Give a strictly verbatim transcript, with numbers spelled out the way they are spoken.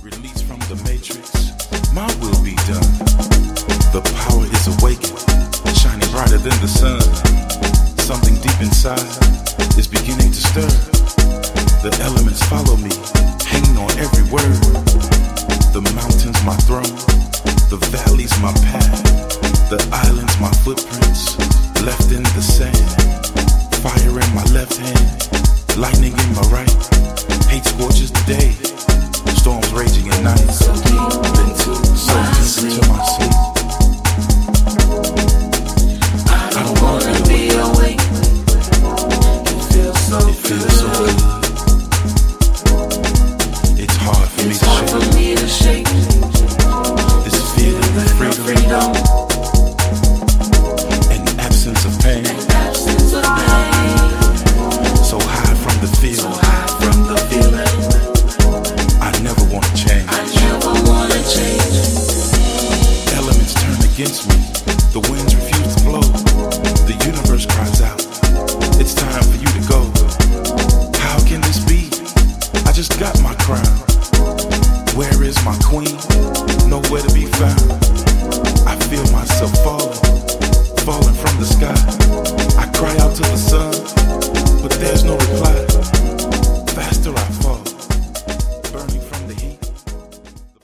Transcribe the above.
Release from the matrix, my will be done. The power is awakened, shining brighter than the sun. Something deep inside is beginning to stir. The elements follow me, hanging on every word. The mountains my throne, the valleys my path, the islands my footprints, left in the sand. Fire in my left hand, lightning in my right. Hate scorches the day, storms raging at night. So deep into so deep into my sleep. I don't wanna be awake. It feels so it feels so good. It's hard for me to shake. For me to shake. This feeling of freedom, an absence of pain. An absence of pain. So high from the feel. So high from the feeling. I never wanna change. I never wanna change. Elements turn against me. The winds refuse to blow. The universe cries out. It's time for you to go. How can this be? I just got my crown. Where is my queen? Nowhere to be found. I feel myself falling, falling from the sky. I cry out to the sun, but there's no